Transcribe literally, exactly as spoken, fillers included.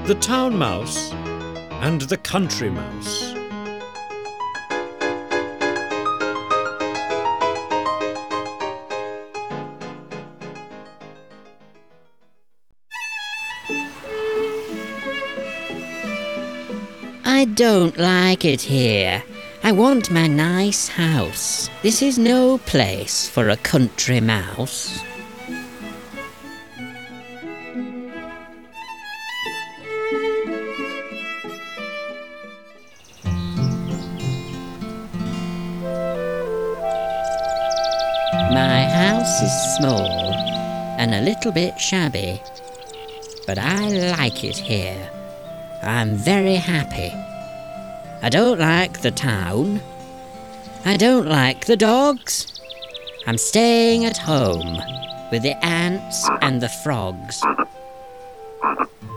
The Town Mouse and the Country Mouse. I don't like it here. I want my nice house. This is no place for a country mouse. My house is small and a little bit shabby, but I like it here. I'm very happy. I don't like the town. I don't like the dogs. I'm staying at home with the ants and the frogs.